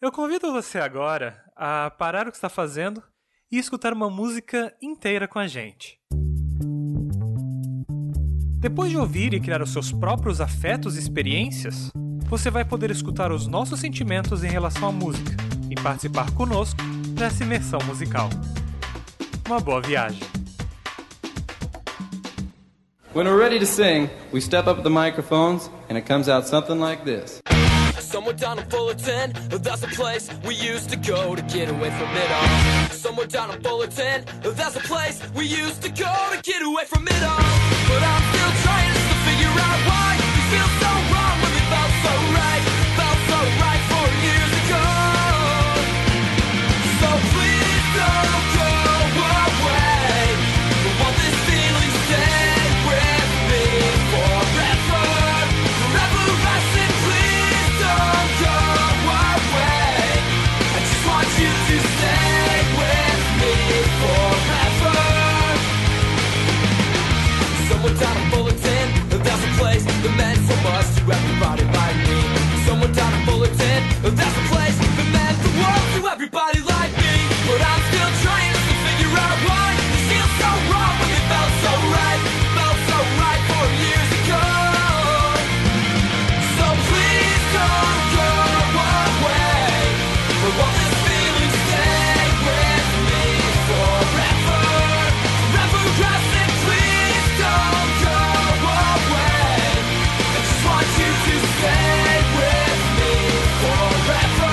Eu convido você agora a parar o que está fazendo e escutar uma música inteira com a gente. Depois de ouvir e criar os seus próprios afetos e experiências, você vai poder escutar os nossos sentimentos em relação à música e participar conosco dessa imersão musical. Uma boa viagem! When we're ready to sing, we step up the microphones and it comes out something like this. Somewhere down in Fullerton, that's a place we used to go to get away from it all. Somewhere down in Fullerton, that's a place we used to go to get away from it all. But I'm still trying to figure out why we feel so wrong when we felt so right 4 years ago. So please don't go away. I want this feeling stay with me forever. Forever I said please don't go away. I just want you to stay with me forever. Someone down in Fullerton, that's a place that meant so much to everybody like me. Someone down in Fullerton, that's a place that meant the world to everybody like me. But I'm still trying to figure out why it feels so wrong when it felt so right 4 years ago. So please don't go away. For all this feeling, stay with me forever. Forever I said please don't go away. I just want you to stay with me forever.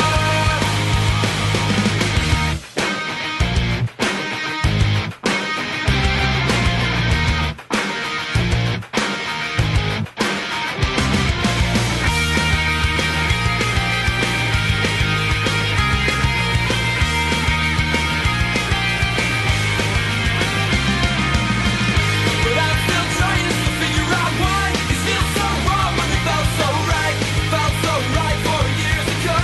But I'm still trying to figure out why it feels so wrong when it felt so right 4 years ago.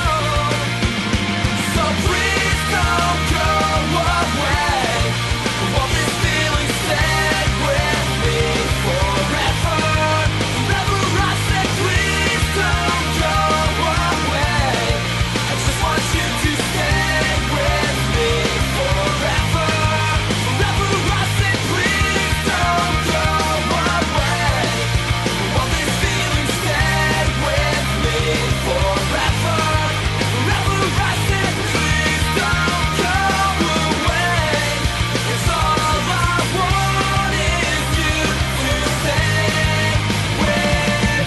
So please don't go away. I want this feeling stay with me forever. Forever I said please don't go away. I just want you to stay with me forever. Forever I said please don't go away. I want this feeling stay with me forever. Forever I said please don't go away. It's all I want is you to stay with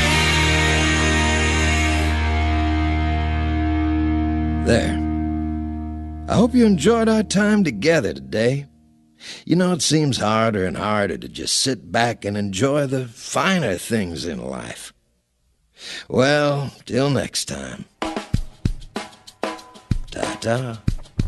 me. There. I hope you enjoyed our time together today. You know, it seems harder and harder to just sit back and enjoy the finer things in life. Well, till next time. Ta-ta.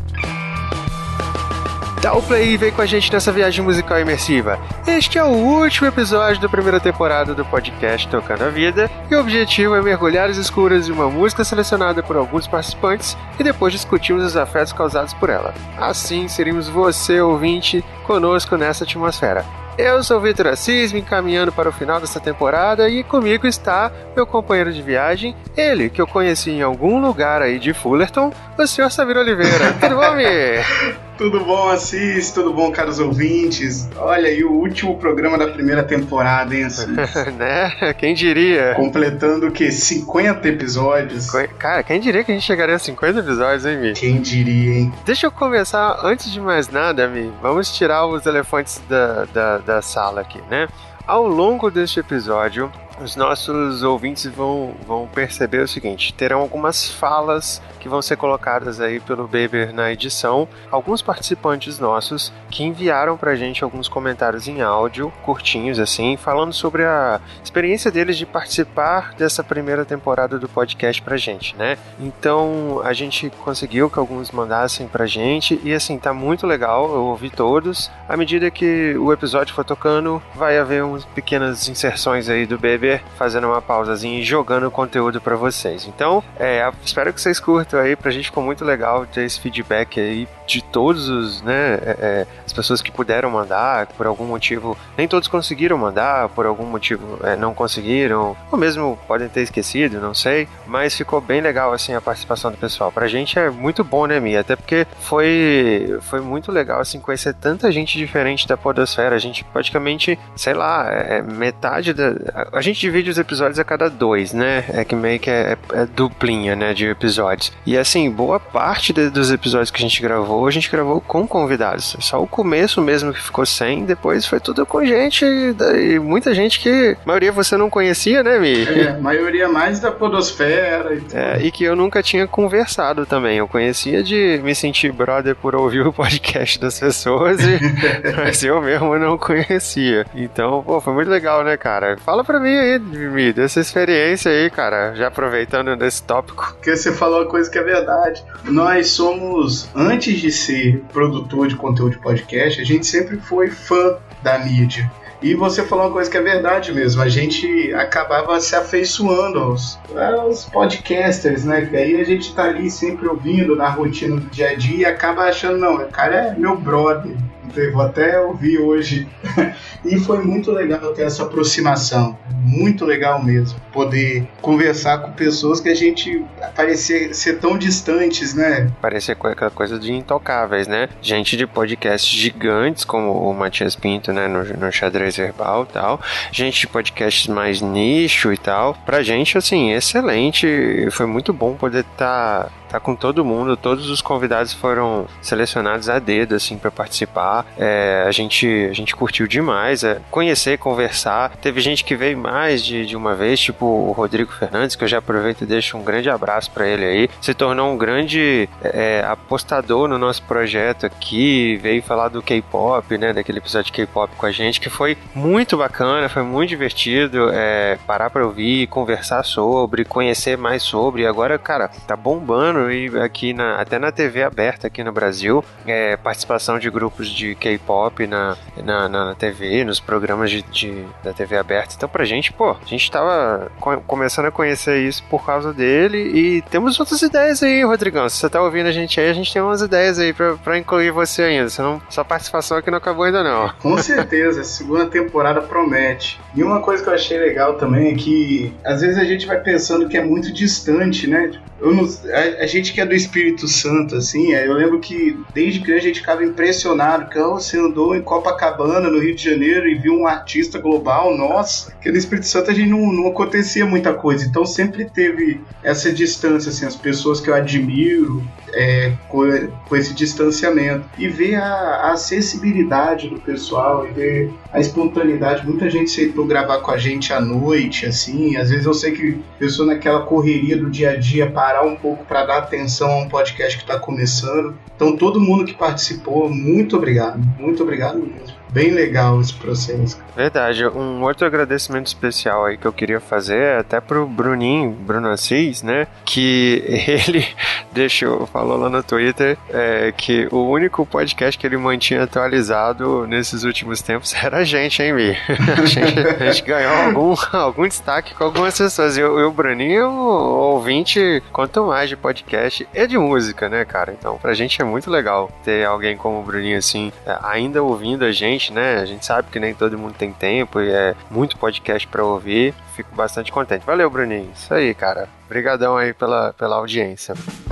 Dá o play e vem com a gente nessa viagem musical imersiva. Este é o último episódio da primeira temporada do podcast Tocando a Vida, e o objetivo é mergulhar às escuras de uma música selecionada por alguns participantes e depois discutirmos os afetos causados por ela. Assim, seríamos você, ouvinte, conosco nessa atmosfera. Eu sou o Vitor Assis, me encaminhando para o final dessa temporada, e comigo está meu companheiro de viagem, ele que eu conheci em algum lugar aí de Fullerton, o Sr. Savino Oliveira. Tudo bom, Mi? Tudo bom, Assis? Tudo bom, caros ouvintes? Olha aí o último programa da primeira temporada, hein, Assis? Né? Quem diria? Completando o quê? 50 episódios? Cara, quem diria que a gente chegaria a 50 episódios, hein, Mi? Quem diria, hein? Deixa eu começar, antes de mais nada, Mi, vamos tirar os elefantes da sala aqui, né? Ao longo deste episódio, os nossos ouvintes vão perceber o seguinte: terão algumas falas que vão ser colocadas aí pelo Beber na edição, alguns participantes nossos que enviaram pra gente alguns comentários em áudio, curtinhos assim, falando sobre a experiência deles de participar dessa primeira temporada do podcast pra gente, né? Então, a gente conseguiu que alguns mandassem pra gente, e assim, tá muito legal, eu ouvi todos. À medida que o episódio for tocando, vai haver umas pequenas inserções aí do Beber perceber fazendo uma pausazinha e jogando conteúdo pra vocês. Então, espero que vocês curtam aí. Pra gente ficou muito legal ter esse feedback aí de todos os, né, as pessoas que puderam mandar, por algum motivo, nem todos conseguiram mandar, por algum motivo não conseguiram, ou mesmo podem ter esquecido, não sei, mas ficou bem legal, assim, a participação do pessoal. Pra gente é muito bom, né, Mi? Até porque foi muito legal, assim, conhecer tanta gente diferente da podosfera. A gente praticamente, sei lá, metade a gente divide os episódios a cada 2, né? Que meio que é duplinha, né, de episódios. E, assim, boa parte dos episódios que a gente gravou com convidados. Só o começo mesmo que ficou sem, depois foi tudo com gente, e muita gente que a maioria você não conhecia, né, Mi? Maioria mais da podosfera. E que eu nunca tinha conversado também. Eu conhecia de me sentir brother por ouvir o podcast das pessoas, mas eu mesmo não conhecia. Então, pô, foi muito legal, né, cara? Fala pra mim aí, Mi, dessa experiência aí, cara, já aproveitando desse tópico. Porque você falou uma coisa que é verdade. Nós somos, antes de ser produtor de conteúdo de podcast, a gente sempre foi fã da mídia. E você falou uma coisa que é verdade mesmo, a gente acabava se afeiçoando aos podcasters, né? Que aí a gente tá ali sempre ouvindo na rotina do dia a dia e acaba achando, não, o cara é meu brother. Então eu vou até ouvir hoje. E foi muito legal ter essa aproximação. Muito legal mesmo. Poder conversar com pessoas que a gente parecia ser tão distantes, né? Parecia aquela coisa de intocáveis, né? Gente de podcasts gigantes, como o Matias Pinto, né? No Xadrez Verbal e tal. Gente de podcasts mais nicho e tal. Pra gente, assim, excelente. Foi muito bom poder tá com todo mundo. Todos os convidados foram selecionados a dedo, assim, pra participar. A gente curtiu demais. Conhecer, conversar. Teve gente que veio mais de uma vez, tipo o Rodrigo Fernandes, que eu já aproveito e deixo um grande abraço pra ele aí. Se tornou um grande apostador no nosso projeto aqui. Veio falar do K-pop, né? Daquele episódio de K-pop com a gente, que foi muito bacana, foi muito divertido. Parar pra ouvir, conversar sobre, conhecer mais sobre. E agora, cara, tá bombando. E aqui até na TV aberta aqui no Brasil, participação de grupos de K-pop na TV, nos programas da TV aberta. Então pra gente, pô, a gente tava começando a conhecer isso por causa dele e temos outras ideias aí, Rodrigão. Se você tá ouvindo a gente aí, a gente tem umas ideias aí pra incluir você ainda. Sua participação aqui não acabou ainda não. Com certeza, a segunda temporada promete. E uma coisa que eu achei legal também é que às vezes a gente vai pensando que é muito distante, né? A gente que é do Espírito Santo, assim, eu lembro que desde criança a gente ficava impressionado que você andou em Copacabana, no Rio de Janeiro, e viu um artista global, nossa, que no Espírito Santo a gente não acontecia muita coisa, então sempre teve essa distância, assim, as pessoas que eu admiro com esse distanciamento, e ver a acessibilidade do pessoal, e ver a espontaneidade. Muita gente aceitou gravar com a gente à noite, assim, às vezes eu sei que a pessoa naquela correria do dia a dia parar um pouco para dar atenção a um podcast que está começando. Então todo mundo que participou, muito obrigado mesmo. Bem legal esse processo. Verdade. Um outro agradecimento especial aí que eu queria fazer é até pro Bruno Assis, né? Que ele falou lá no Twitter que o único podcast que ele mantinha atualizado nesses últimos tempos era a gente, hein, Mi? A gente ganhou algum destaque com algumas pessoas. E o Bruninho é um ouvinte quanto mais de podcast e de música, né, cara? Então, pra gente é muito legal ter alguém como o Bruninho, assim, ainda ouvindo a gente, né? A gente sabe que nem todo mundo tem tempo e é muito podcast pra ouvir. Fico bastante contente. Valeu, Bruninho. Isso aí, cara. Obrigadão aí pela audiência.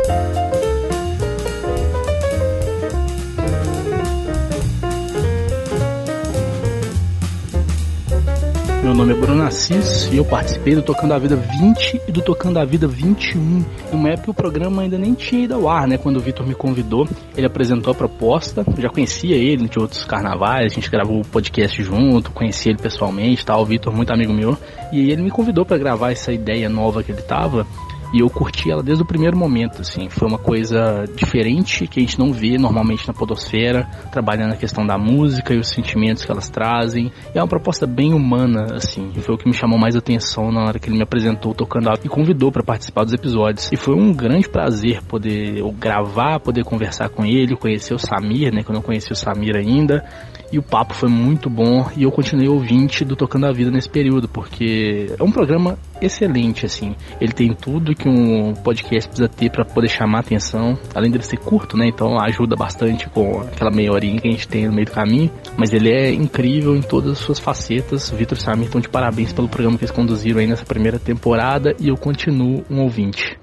Meu nome é Bruno Assis e eu participei do Tocando a Vida 20 e do Tocando a Vida 21. Numa época o programa ainda nem tinha ido ao ar, né? Quando o Vitor me convidou, ele apresentou a proposta. Eu já conhecia ele de outros carnavais, a gente gravou o podcast junto, conhecia ele pessoalmente, tá? O Vitor, muito amigo meu. E ele me convidou para gravar essa ideia nova que ele tava. E eu curti ela desde o primeiro momento, assim. Foi uma coisa diferente que a gente não vê normalmente na podosfera, trabalhando a questão da música e os sentimentos que elas trazem. E é uma proposta bem humana, assim. E foi o que me chamou mais atenção na hora que ele me apresentou tocando e convidou para participar dos episódios. E foi um grande prazer poder gravar, poder conversar com ele, conhecer o Samir, né, que eu não conhecia o Samir ainda. e o papo foi muito bom, e eu continuei ouvinte do Tocando a Vida nesse período, porque é um programa excelente, assim. Ele tem tudo que um podcast precisa ter para poder chamar a atenção, além dele ser curto, né, então ajuda bastante com aquela meia horinha que a gente tem no meio do caminho, mas ele é incrível em todas as suas facetas. Vitor e Samir estão de parabéns pelo programa que eles conduziram aí nessa primeira temporada, e eu continuo um ouvinte.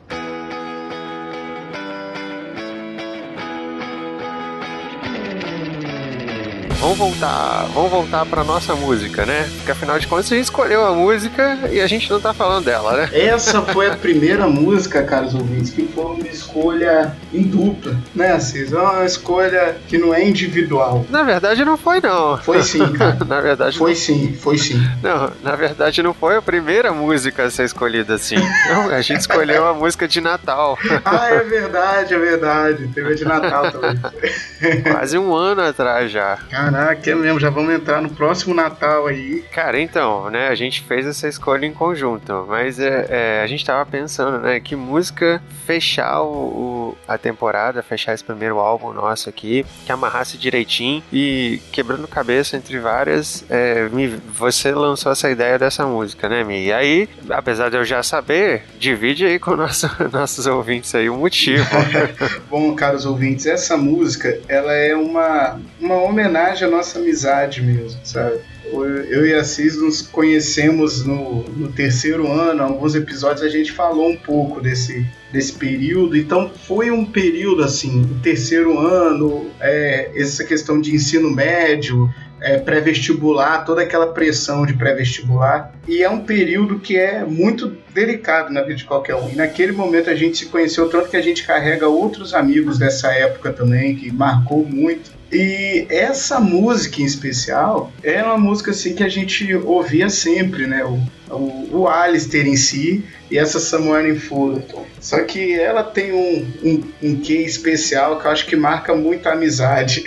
Vamos voltar pra nossa música, né? Porque afinal de contas a gente escolheu a música e a gente não tá falando dela, né? Essa foi a primeira música, caros ouvintes, que foi uma escolha em dupla, né, Assis? É uma escolha que não é individual. Na verdade não foi, não. Foi sim, cara. Na verdade foi sim. Não, na verdade não foi a primeira música a ser escolhida assim. Não, a gente escolheu a música de Natal. Ah, é verdade. Teve a de Natal também. Quase um ano atrás já. Caraca, é mesmo, já vamos entrar no próximo Natal aí. Cara, então, né, a gente fez essa escolha em conjunto, mas a gente tava pensando, né, que música fechar a temporada, fechar esse primeiro álbum nosso aqui, que amarrasse direitinho, e quebrando cabeça entre várias, você lançou essa ideia dessa música, né, Mi? E aí, apesar de eu já saber, divide aí com nossos ouvintes aí o motivo. Bom, caros ouvintes, essa música, ela é uma homenagem à nossa amizade mesmo, sabe? Eu e a Cis nos conhecemos no terceiro ano. Alguns episódios a gente falou um pouco desse período. Então foi um período assim, o terceiro ano, essa questão de ensino médio, pré-vestibular, toda aquela pressão de pré-vestibular. E é um período que é muito delicado na vida de qualquer um. E naquele momento a gente se conheceu tanto que a gente carrega outros amigos dessa época também, que marcou muito. E essa música em especial é uma música assim que a gente ouvia sempre, né? O Alistair em si e essa Somewhere in Fullerton. Só que ela tem um quê especial que eu acho que marca muito a amizade.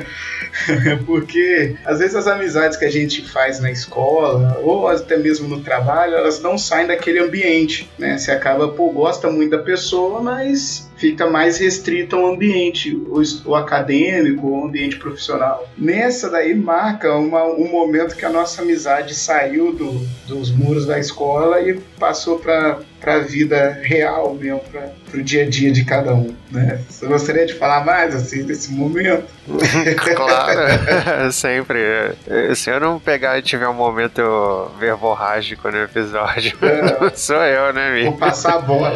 Porque às vezes as amizades que a gente faz na escola ou até mesmo no trabalho, elas não saem daquele ambiente, né? Você acaba, gosta muito da pessoa, mas fica mais restrito ao ambiente, o acadêmico, o ambiente profissional. Nessa daí marca um momento que a nossa amizade saiu dos muros da escola e passou para a vida real mesmo, para o dia a dia de cada um, né? Você gostaria de falar mais assim desse momento? Claro, sempre. Se eu não pegar e tiver um momento verborrágico no episódio, sou eu, né, Mi? Vou passar a bola.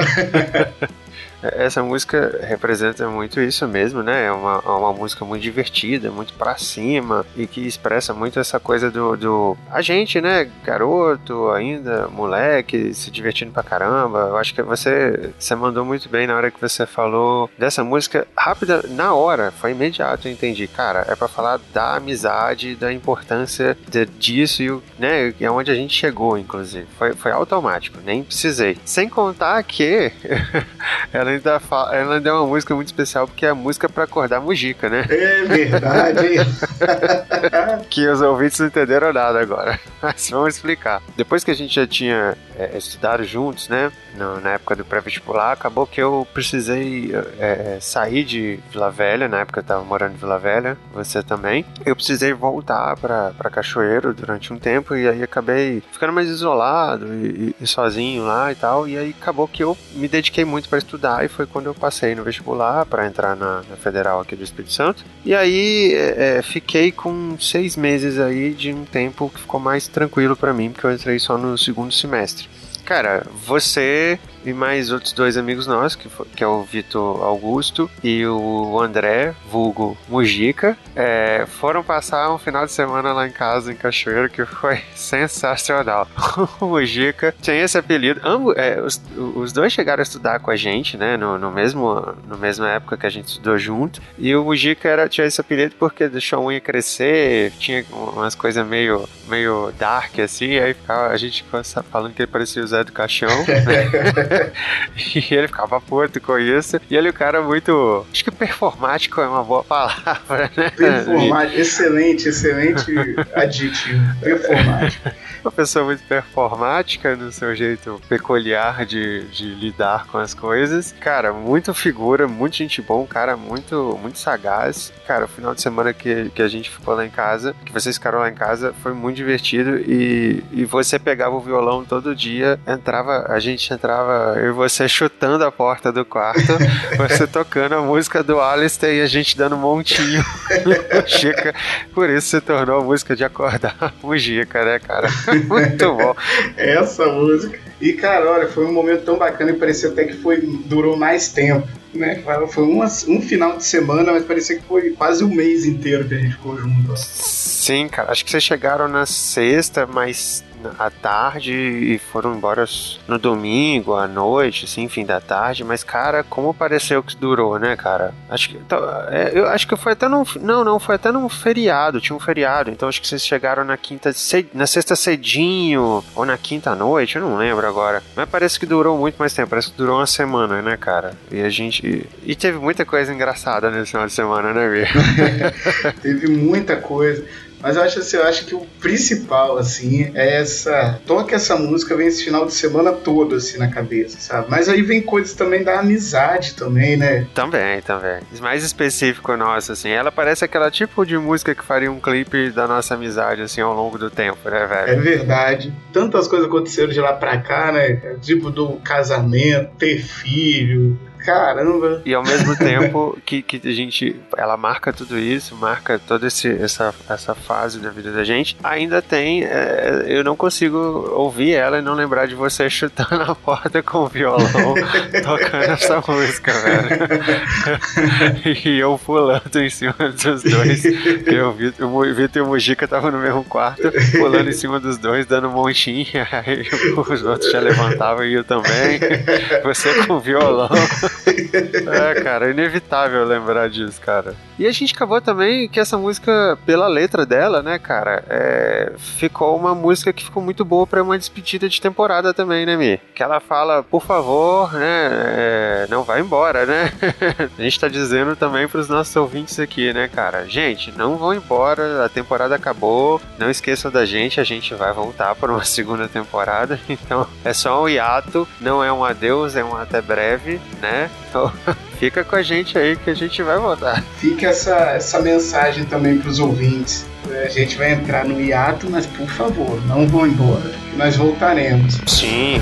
Essa música representa muito isso mesmo, né? É uma música muito divertida, muito pra cima, e que expressa muito essa coisa do a gente, né? Garoto, ainda, moleque, se divertindo pra caramba. Eu acho que você mandou muito bem na hora que você falou dessa música rápida, na hora, foi imediato, eu entendi. Cara, é pra falar da amizade, da importância disso, e né? É onde a gente chegou, inclusive. Foi automático, nem precisei. Sem contar que ela ainda é uma música muito especial, porque é a música pra acordar Mujica, né? É verdade. Que os ouvintes não entenderam nada agora. Mas vamos explicar. Depois que a gente já tinha estudado juntos, né? Na época do pré-vestibular, acabou que eu precisei sair de Vila Velha. Na época eu tava morando em Vila Velha, você também. Eu precisei voltar pra Cachoeiro durante um tempo, e aí acabei ficando mais isolado e sozinho lá e tal. E aí acabou que eu me dediquei muito pra estudar, e foi quando eu passei no vestibular para entrar na Federal aqui do Espírito Santo. E aí fiquei com 6 meses aí de um tempo que ficou mais tranquilo para mim, porque eu entrei só no segundo semestre. Cara, você e mais outros 2 amigos nossos, que é o Vitor Augusto e o André, vulgo Mujica, foram passar um final de semana lá em casa, em Cachoeiro, que foi sensacional. O Mujica tinha esse apelido. Os dois chegaram a estudar com a gente, né, no mesma época que a gente estudou junto, e o Mujica tinha esse apelido porque deixou a unha crescer, tinha umas coisas meio dark, assim, aí a gente ficava falando que ele parecia o Zé do Caixão, né? E ele ficava puto com isso. E ele é um cara muito... Acho que performático é uma boa palavra, né? Performático, excelente adjetivo. Performático. uma pessoa muito performática no seu jeito peculiar de lidar com as coisas. Cara, muito figura, muito gente bom, cara, muito sagaz. Cara, o final de semana que a gente ficou lá em casa, que vocês ficaram lá em casa, foi muito divertido e você pegava o violão todo dia, a gente entrava, eu e você chutando a porta do quarto, você tocando a música do Alistair e a gente dando um montinho no Chica. Por isso se tornou a música de acordar o Gica, né, cara? Muito bom. Essa música. E, cara, olha, foi um momento tão bacana e parecia até que durou mais tempo, né? Foi um final de semana, mas parecia que foi quase um mês inteiro que a gente ficou junto. Sim, cara, acho que vocês chegaram na sexta, mas à tarde e foram embora no domingo, à noite, assim, fim da tarde, mas, cara, como pareceu que durou, né, cara? Eu acho que foi até foi até num feriado, tinha um feriado, então acho que vocês chegaram na sexta cedinho, ou na quinta à noite, eu não lembro agora, mas parece que durou muito mais tempo, parece que durou uma semana, né, cara? E teve muita coisa engraçada nesse final de semana, né, Bia? Teve muita coisa. Mas eu acho que o principal, assim, é toca essa música, vem esse final de semana todo, assim, na cabeça, sabe? Mas aí vem coisas também da amizade também, né? Também. Mais específico nosso, assim. Ela parece aquela tipo de música que faria um clipe da nossa amizade, assim, ao longo do tempo, né, velho? É verdade. Tantas coisas aconteceram de lá pra cá, né? Tipo do casamento, ter filho... Caramba! E ao mesmo tempo que a gente, ela marca tudo isso, marca toda essa fase da vida da gente, ainda tem, eu não consigo ouvir ela e não lembrar de você chutando a porta com o violão, tocando essa música, velho. E eu pulando em cima dos dois, o Vitor e o Mujica estavam no mesmo quarto, pulando em cima dos dois, dando um montinho, aí os outros já levantavam e eu também, você com o violão. Cara, é inevitável lembrar disso, cara. E a gente acabou também que essa música, pela letra dela, né, cara, ficou uma música que ficou muito boa pra uma despedida de temporada também, né, Mi? Que ela fala, por favor, né, não vai embora, né? A gente tá dizendo também pros nossos ouvintes aqui, né, cara? Gente, não vão embora, a temporada acabou, não esqueçam da gente, a gente vai voltar para uma segunda temporada, então é só um hiato, não é um adeus, é um até breve, né? Então, fica com a gente aí que a gente vai voltar. Fica essa mensagem também pros ouvintes. A gente vai entrar no hiato, mas por favor, não vão embora, que nós voltaremos. Sim.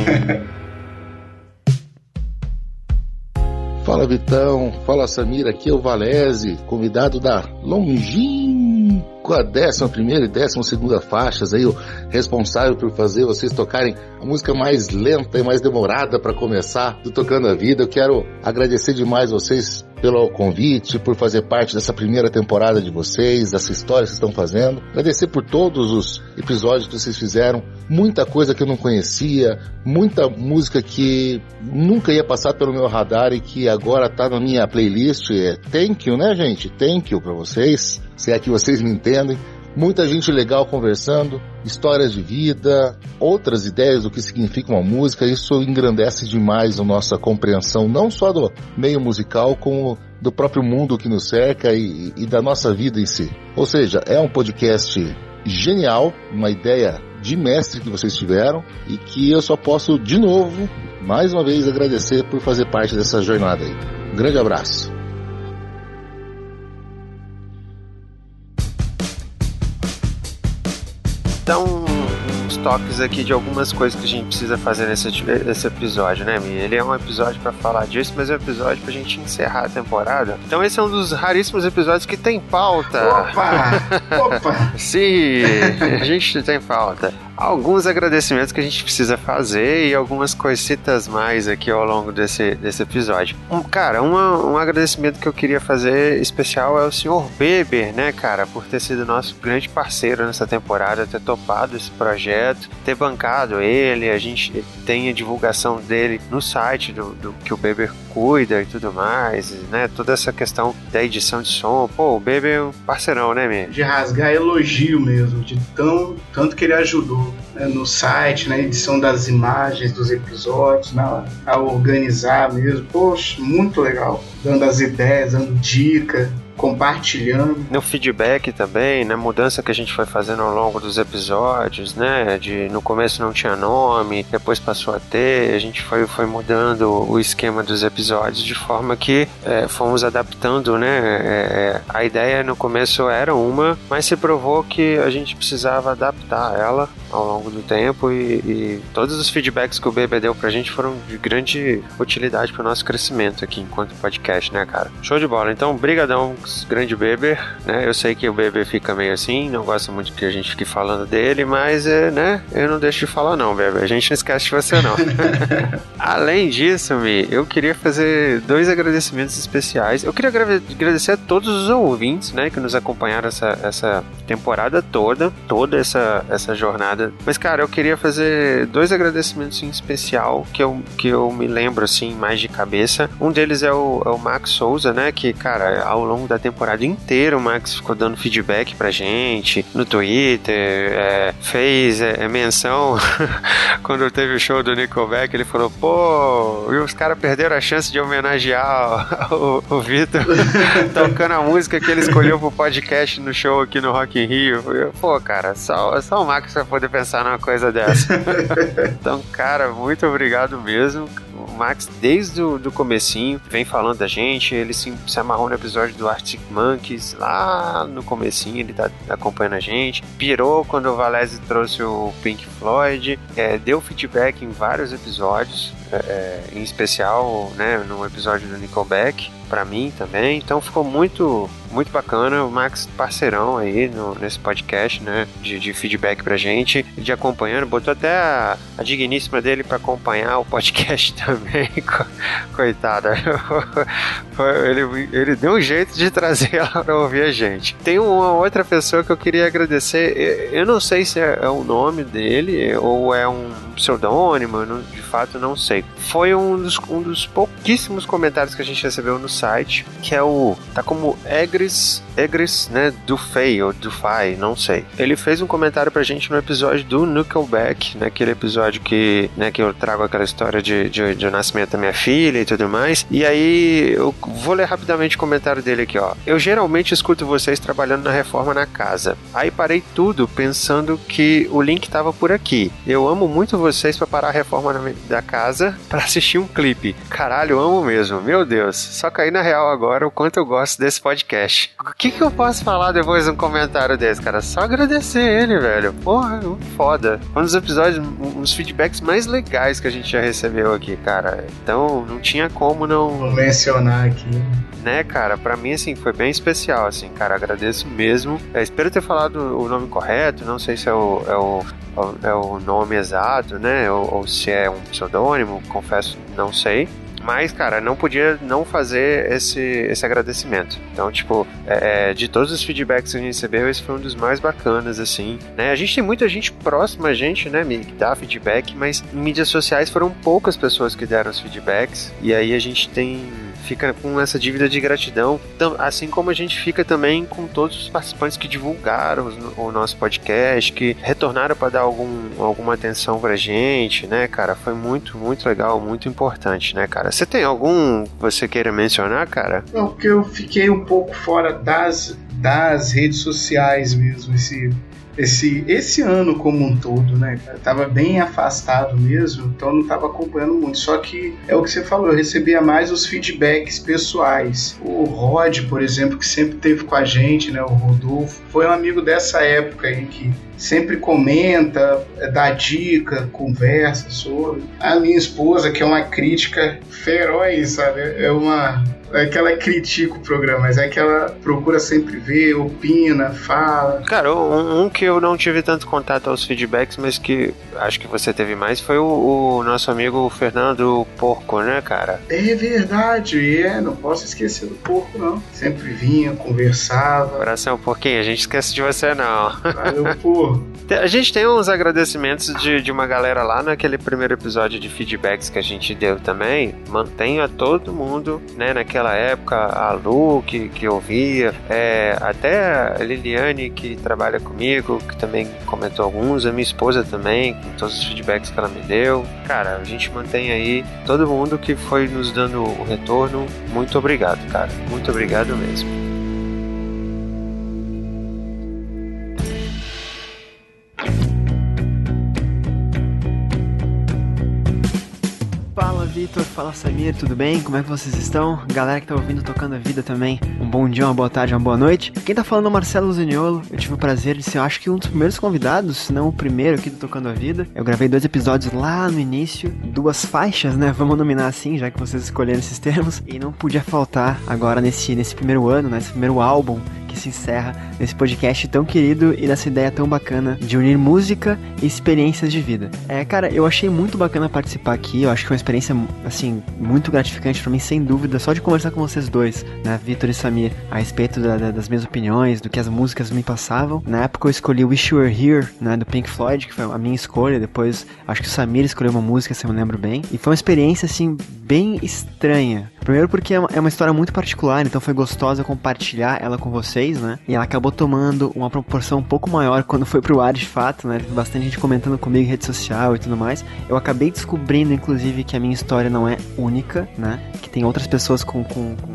Fala Vitão, fala Samir, aqui é o Valese, convidado da longínqua 11ª e 12ª faixas, aí o responsável por fazer vocês tocarem a música mais lenta e mais demorada para começar do Tocando a Vida. Eu quero agradecer demais vocês pelo convite, por fazer parte dessa primeira temporada de vocês, dessa história que vocês estão fazendo. Agradecer por todos os episódios que vocês fizeram, muita coisa que eu não conhecia, muita música que nunca ia passar pelo meu radar e que agora tá na minha playlist. Thank you, né, gente? Thank you pra vocês, se é que vocês me entendem. Muita gente legal conversando, histórias de vida, outras ideias do que significa uma música. Isso engrandece demais a nossa compreensão, não só do meio musical, como do próprio mundo que nos cerca e da nossa vida em si. Ou seja, é um podcast genial, uma ideia de mestre que vocês tiveram e que eu só posso, de novo, mais uma vez agradecer por fazer parte dessa jornada aí. Um grande abraço. Então, uns toques aqui de algumas coisas que a gente precisa fazer nesse episódio, né, Mi? Ele é um episódio pra falar disso, mas é um episódio pra gente encerrar a temporada. Então esse é um dos raríssimos episódios que tem pauta. Opa! Sim, a gente tem pauta. Alguns agradecimentos que a gente precisa fazer e algumas coisitas mais aqui ao longo desse episódio. Um agradecimento que eu queria fazer especial é o Sr. Beber, né, cara, por ter sido nosso grande parceiro nessa temporada, ter topado esse projeto, ter bancado ele. A gente tem a divulgação dele no site do que o Beber cuida e tudo mais, né, toda essa questão da edição de som. Pô, o Beber é um parceirão, né, meu? De rasgar elogio mesmo, de tanto que ele ajudou, né, no site, na edição das imagens dos episódios, a organizar mesmo. Poxa, muito legal. Dando as ideias, dando dica. compartilhando. No feedback também, né? Mudança que a gente foi fazendo ao longo dos episódios, né? No começo não tinha nome, depois passou a ter, a gente foi mudando o esquema dos episódios de forma que fomos adaptando, né? A ideia no começo era uma, mas se provou que a gente precisava adaptar ela ao longo do tempo e todos os feedbacks que o Beber deu pra gente foram de grande utilidade pro nosso crescimento aqui enquanto podcast, né, cara? Show de bola. Então, brigadão, grande Beber, né? Eu sei que o Beber fica meio assim, não gosta muito que a gente fique falando dele, mas, né, eu não deixo de falar não, Beber. A gente não esquece de você, não. Além disso, eu queria fazer 2 agradecimentos especiais. Eu queria agradecer a todos os ouvintes, né, que nos acompanharam essa temporada toda essa jornada. Mas, cara, eu queria fazer 2 agradecimentos em especial que eu me lembro, assim, mais de cabeça. Um deles é o Max Souza, né, que, cara, ao longo da temporada inteira o Max ficou dando feedback pra gente no Twitter, fez menção quando teve o show do Nickelback, ele falou, pô, e os caras perderam a chance de homenagear o Vitor tocando a música que ele escolheu pro podcast no show aqui no Rock in Rio. Pô, cara, só o Max vai poder pensar numa coisa dessa. Então, cara, muito obrigado mesmo. O Max, desde o comecinho, vem falando da gente. Ele se amarrou no episódio do Arctic Monkeys, lá no comecinho, ele tá acompanhando a gente. Pirou quando o Valese trouxe o Pink Floyd, deu feedback em vários episódios, em especial, né, no episódio do Nickelback, pra mim também. Então ficou muito, muito bacana. O Max, parceirão aí nesse podcast, né, de feedback pra gente, de acompanhando, botou até a digníssima dele pra acompanhar o podcast também. Coitada. Ele deu um jeito de trazer ela pra ouvir a gente. Tem uma outra pessoa que eu queria agradecer. Eu não sei se é o nome dele ou é um pseudônimo, de fato não sei. Foi um dos pouquíssimos comentários que a gente recebeu no site, que tá como Egris, né, Dufay ou Dufay, não sei. Ele fez um comentário pra gente no episódio do Nickelback, naquele episódio que eu trago aquela história de nascimento da minha filha e tudo mais. E aí eu vou ler rapidamente o comentário dele aqui, ó. Eu geralmente escuto vocês trabalhando na reforma na casa. Aí parei tudo pensando que o link tava por aqui. Eu amo muito vocês pra parar a reforma da casa pra assistir um clipe. Caralho, eu amo mesmo. Meu Deus. Só caí na real agora o quanto eu gosto desse podcast. O que eu posso falar depois de um comentário desse, cara? Só agradecer ele, velho. Porra, foda. Um dos episódios, uns feedbacks mais legais que a gente já recebeu aqui, cara. Então, não tinha como não... Vou mencionar aqui. Né, cara? Pra mim, assim, foi bem especial, assim, cara. Agradeço mesmo. Espero ter falado o nome correto. Não sei se é o nome exato, né? Ou se é um pseudônimo. Confesso, não sei. Mas, cara, não podia não fazer esse agradecimento. Então, tipo, de todos os feedbacks que a gente recebeu, esse foi um dos mais bacanas, assim, né? A gente tem muita gente próxima a gente, né, que dá feedback, mas em mídias sociais foram poucas pessoas que deram os feedbacks, e aí a gente fica com essa dívida de gratidão, assim como a gente fica também com todos os participantes que divulgaram o nosso podcast, que retornaram para dar alguma atenção pra gente, né, cara? Foi muito, muito legal, muito importante, né, cara? Você tem algum que você queira mencionar, cara? Não, porque eu fiquei um pouco fora das redes sociais mesmo, esse ano como um todo, né, cara? Tava bem afastado mesmo, então não tava acompanhando muito. Só que é o que você falou, eu recebia mais os feedbacks pessoais. O Rod, por exemplo, que sempre esteve com a gente, né, o Rodolfo, foi um amigo dessa época aí que sempre comenta, dá dica, conversa sobre. A minha esposa, que é uma crítica feroz, sabe? É que ela critica o programa, mas é que ela procura sempre ver, opina, fala. Cara, um que eu não tive tanto contato aos feedbacks, mas que acho que você teve mais, foi o nosso amigo Fernando Porco, né, cara? É verdade, não posso esquecer do Porco, não. Sempre vinha, conversava. Coração, Porquinho, a gente esquece de você, não. Valeu, Porco. A gente tem uns agradecimentos de uma galera lá naquele primeiro episódio de feedbacks que a gente deu também. Mantenho a todo mundo, né, naquela época, a Lu que ouvia, até a Liliane que trabalha comigo, que também comentou alguns, a minha esposa também, com todos os feedbacks que ela me deu. Cara, a gente mantém aí todo mundo que foi nos dando o retorno. Muito obrigado, cara. Muito obrigado mesmo. Vitor, fala Samir, tudo bem? Como é que vocês estão? Galera que tá ouvindo Tocando a Vida também, um bom dia, uma boa tarde, uma boa noite. Quem tá falando é o Marcelo Zaniolo. Eu tive o prazer de ser, eu acho que um dos primeiros convidados, se não o primeiro aqui do Tocando a Vida. Eu gravei 2 episódios lá no início, 2 faixas, né? Vamos nominar assim, já que vocês escolheram esses termos. E não podia faltar agora nesse primeiro ano, nesse primeiro álbum que se encerra nesse podcast tão querido e nessa ideia tão bacana de unir música e experiências de vida. Cara, eu achei muito bacana participar aqui, eu acho que foi uma experiência, assim, muito gratificante pra mim, sem dúvida, só de conversar com vocês dois, né, Vitor e Samir, a respeito das minhas opiniões, do que as músicas me passavam. Na época eu escolhi Wish You Were Here, né, do Pink Floyd, que foi a minha escolha, depois acho que o Samir escolheu uma música, se eu me lembro bem, e foi uma experiência, assim, bem estranha. Primeiro porque é uma história muito particular, então foi gostosa compartilhar ela com vocês, né? E ela acabou tomando uma proporção um pouco maior quando foi pro ar de fato, né? Teve bastante gente comentando comigo em rede social e tudo mais. Eu acabei descobrindo, inclusive, que a minha história não é única, né? Que tem outras pessoas com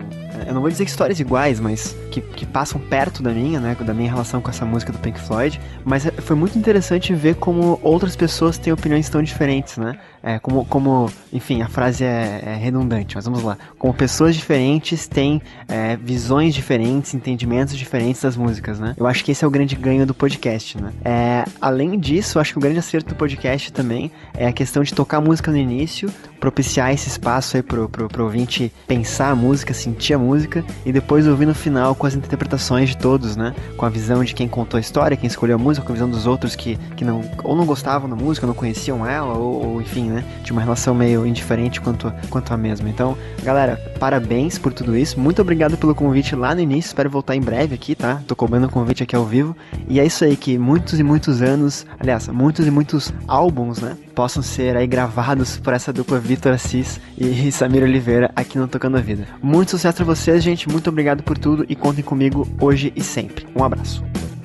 eu não vou dizer que histórias iguais, mas que passam perto da minha, né, da minha relação com essa música do Pink Floyd, mas foi muito interessante ver como outras pessoas têm opiniões tão diferentes, né, como enfim, a frase é redundante, mas vamos lá, como pessoas diferentes têm visões diferentes, entendimentos diferentes das músicas, né, eu acho que esse é o grande ganho do podcast, né, além disso, eu acho que o grande acerto do podcast também é a questão de tocar música no início, propiciar esse espaço aí pro ouvinte pensar a música, sentir a música, e depois ouvir no final com as interpretações de todos, né? Com a visão de quem contou a história, quem escolheu a música, com a visão dos outros que não gostavam da música, não conheciam ela, ou enfim, né? Tinha uma relação meio indiferente quanto a mesma. Então, galera, parabéns por tudo isso. Muito obrigado pelo convite lá no início. Espero voltar em breve aqui, tá? Tô cobrando o convite aqui ao vivo. E é isso aí, que muitos e muitos anos, aliás, muitos e muitos álbuns, né? Possam ser aí gravados por essa dupla Vitor Assis e Samir Oliveira aqui no Tocando a Vida. Muito sucesso pra vocês, gente. Muito obrigado por tudo e contem comigo hoje e sempre. Um abraço.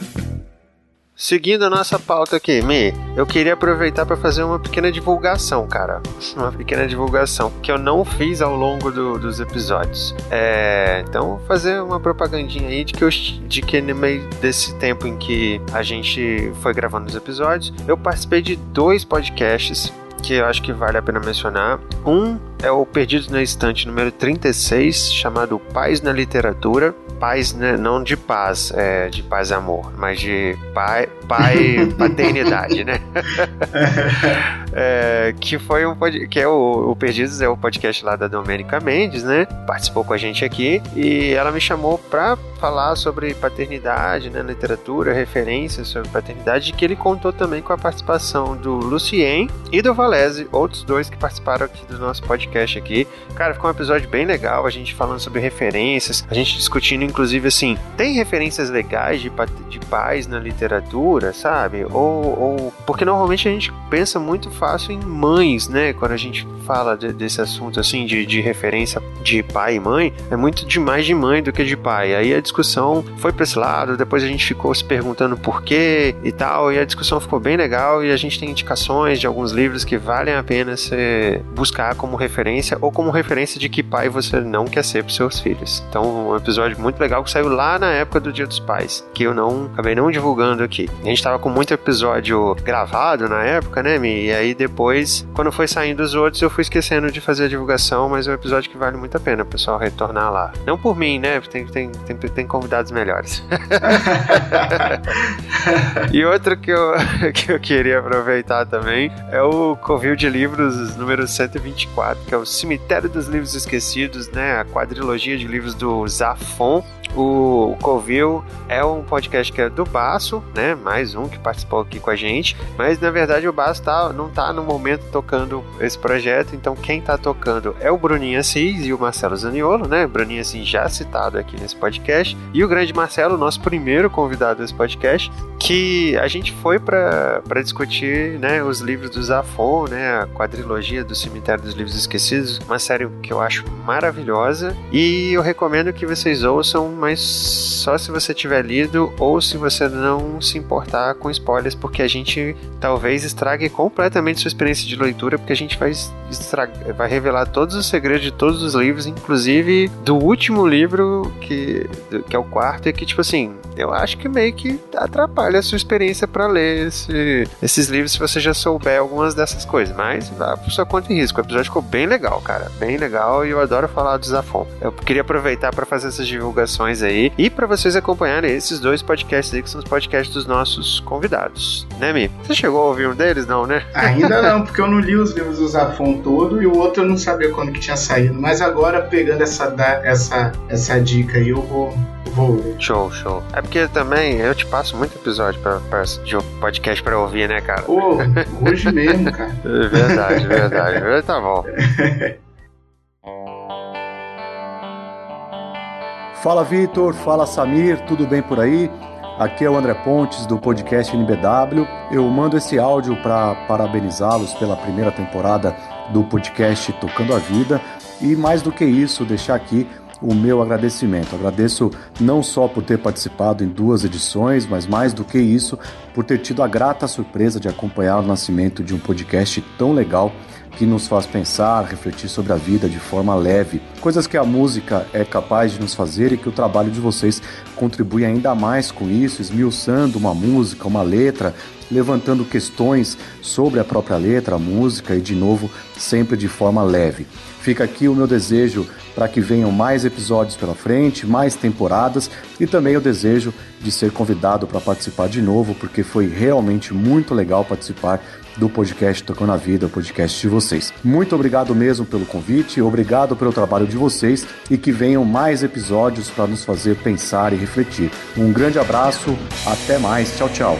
Seguindo a nossa pauta aqui, eu queria aproveitar para fazer uma pequena divulgação, cara. Uma pequena divulgação que eu não fiz ao longo dos episódios. Então, fazer uma propagandinha aí de que no meio desse tempo em que a gente foi gravando os episódios, eu participei de 2 podcasts que eu acho que vale a pena mencionar. Um é o Perdidos na Estante número 36, chamado Paz na Literatura. Paz, né, não de paz, de paz e amor, mas de paternidade, né? Que foi que é o Perdidos, é o podcast lá da Domênica Mendes, né? Participou com a gente aqui e ela me chamou pra falar sobre paternidade, né, literatura, referências sobre paternidade, que ele contou também com a participação do Lucien e do Valese, outros 2 que participaram aqui do nosso podcast aqui. Cara, ficou um episódio bem legal, a gente falando sobre referências, a gente discutindo, inclusive, assim, tem referências legais de pais na literatura, sabe? Ou porque normalmente a gente pensa muito fácil em mães, né? Quando a gente fala desse assunto, assim, de referência de pai e mãe, é muito mais de mãe do que de pai. Aí a discussão foi pra esse lado, depois a gente ficou se perguntando por quê e tal, e a discussão ficou bem legal, e a gente tem indicações de alguns livros que valem a pena você buscar como referência, ou como referência de que pai você não quer ser pros seus filhos. Então, um episódio muito legal que saiu lá na época do Dia dos Pais, que eu acabei não divulgando aqui. A gente tava com muito episódio gravado na época, né, Mi? E aí depois, quando foi saindo os outros, eu fui esquecendo de fazer a divulgação, mas é um episódio que vale muito a pena o pessoal retornar lá. Não por mim, né? Tem convidados melhores. E outro que eu queria aproveitar também é o Covil de Livros número 124, que é o Cemitério dos Livros Esquecidos, né? A quadrilogia de livros do Zafon. O Covil é um podcast que é do Basso, né? Mais um que participou aqui com a gente. Mas, na verdade, o Basso não tá no momento tocando esse projeto. Então, quem tá tocando é o Bruninho Assis e o Marcelo Zaniolo, né? Bruninho Assis já citado aqui nesse podcast. E o grande Marcelo, nosso primeiro convidado desse podcast, que a gente foi para discutir, né, os livros do Zafon, né? A quadrilogia do Cemitério dos Livros Esquecidos. Uma série que eu acho maravilhosa. E eu recomendo que vocês ouçam, mas só se você tiver lido ou se você não se importar com spoilers, porque a gente talvez estrague completamente sua experiência de leitura, porque a gente vai vai revelar todos os segredos de todos os livros, inclusive do último livro, que é o quarto, e que, tipo assim, eu acho que meio que atrapalha a sua experiência pra ler esses livros se você já souber algumas dessas coisas, mas vá por sua conta e risco. O episódio ficou bem legal, cara, bem legal, e eu adoro falar do Zafon. Eu queria aproveitar pra fazer essas divulgações aí, e pra vocês acompanharem esses 2 podcasts aí, que são os podcasts dos nossos convidados, né, Mi? Você chegou a ouvir um deles, não, né? Ainda não, porque eu não li os livros do Zafon todo, e o outro eu não sabia quando que tinha saído, mas agora, pegando essa dica aí, eu vou ver. Show. É porque também eu te passo muito episódio de podcast pra ouvir, né, cara? Pô, hoje mesmo, cara. Verdade. Tá bom. Fala, Vitor. Fala, Samir. Tudo bem por aí? Aqui é o André Pontes, do podcast NBW. Eu mando esse áudio para parabenizá-los pela primeira temporada do podcast Tocando a Vida. E mais do que isso, deixar aqui o meu agradecimento. Agradeço não só por ter participado em 2 edições, mas mais do que isso, por ter tido a grata surpresa de acompanhar o nascimento de um podcast tão legal que nos faz pensar, refletir sobre a vida de forma leve. Coisas que a música é capaz de nos fazer e que o trabalho de vocês contribui ainda mais com isso, esmiuçando uma música, uma letra, levantando questões sobre a própria letra, a música e, de novo, sempre de forma leve. Fica aqui o meu desejo para que venham mais episódios pela frente, mais temporadas, e também o desejo de ser convidado para participar de novo, porque foi realmente muito legal participar do podcast Tocando a Vida, o podcast de vocês. Muito obrigado mesmo pelo convite, obrigado pelo trabalho de vocês, e que venham mais episódios para nos fazer pensar e refletir. Um grande abraço, até mais, tchau, tchau.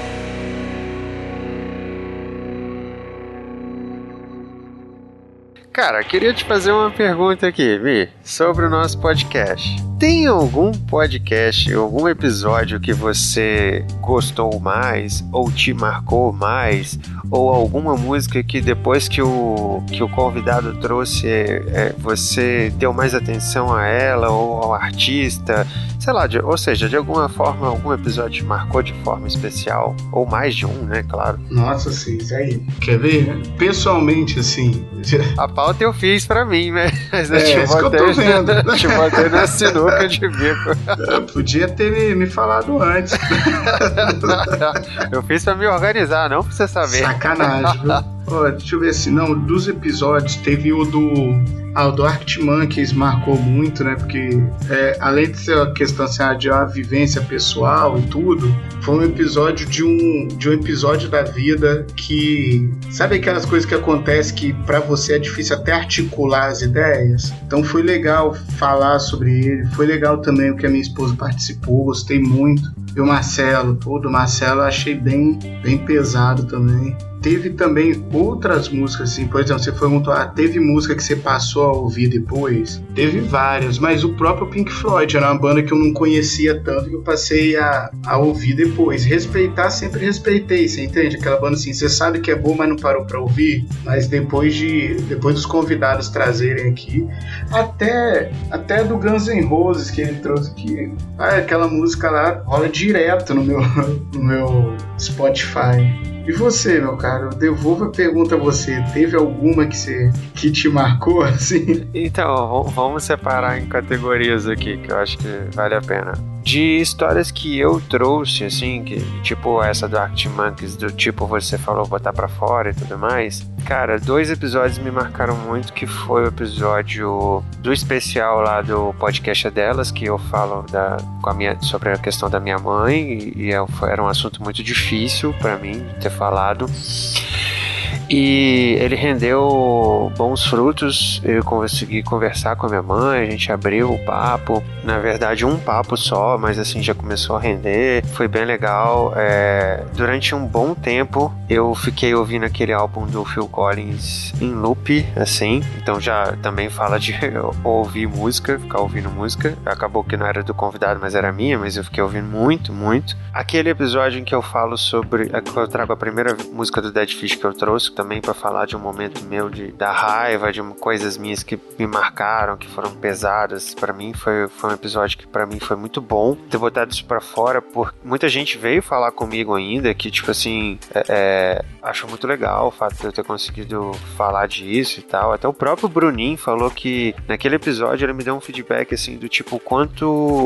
Cara, queria te fazer uma pergunta aqui, Mi, sobre o nosso podcast. Tem algum podcast, algum episódio que você gostou mais, ou te marcou mais, ou alguma música que depois que o convidado trouxe, você deu mais atenção a ela, ou ao artista, sei lá, ou seja, de alguma forma, algum episódio te marcou de forma especial, ou mais de um, né, claro. Nossa, sim, isso aí. Quer ver? Pessoalmente, assim... A pauta eu fiz pra mim, né? Mas eu isso que eu tô vendo. Te botei na sinuca de bico. Eu podia ter me falado antes. Eu fiz pra me organizar, não pra você saber. Sacanagem, viu? Ó, deixa eu ver se não, dos episódios teve o do Arctic Monkeys, marcou muito, né? Porque além de ser uma questão assim, de uma vivência pessoal e tudo, foi um episódio de um episódio da vida que, sabe aquelas coisas que acontecem que pra você é difícil até articular as ideias? Então foi legal falar sobre ele, foi legal também o que a minha esposa participou, gostei muito. E o Marcelo, do Marcelo eu achei bem pesado também. Teve também outras músicas, assim, por exemplo, você perguntou, teve música que você passou a ouvir depois? Teve várias, mas o próprio Pink Floyd era uma banda que eu não conhecia tanto que eu passei a ouvir depois. Respeitar, sempre respeitei, você entende? Aquela banda assim, você sabe que é boa, mas não parou pra ouvir, mas depois dos convidados trazerem aqui, até do Guns N' Roses que ele trouxe aqui, aquela música lá rola direto no meu Spotify. E você, meu cara, eu devolvo a pergunta a você. Teve alguma que te marcou, assim? Então, vamos separar em categorias aqui, que eu acho que vale a pena. De histórias que eu trouxe, assim, que, tipo essa do Arctic Monkeys, do tipo você falou botar pra fora e tudo mais. Cara, 2 episódios me marcaram muito, que foi o episódio do especial lá do podcast delas, que eu falo sobre a questão da minha mãe, e era um assunto muito difícil pra mim ter falado. E ele rendeu bons frutos, eu consegui conversar com a minha mãe, a gente abriu o papo, na verdade um papo só, mas assim já começou a render, foi bem legal. Durante um bom tempo eu fiquei ouvindo aquele álbum do Phil Collins em loop, assim, então já também fala de ouvir música, ficar ouvindo música, acabou que não era do convidado, mas era minha, mas eu fiquei ouvindo muito, muito. Aquele episódio em que eu falo sobre, que eu trago a primeira música do Dead Fish que eu trouxe, também para falar de um momento meu da raiva, de coisas minhas que me marcaram, que foram pesadas para mim, foi um episódio que para mim foi muito bom ter botado isso para fora, porque muita gente veio falar comigo ainda que, tipo assim, Acho muito legal o fato de eu ter conseguido falar disso e tal. Até o próprio Bruninho falou que naquele episódio ele me deu um feedback assim do tipo quanto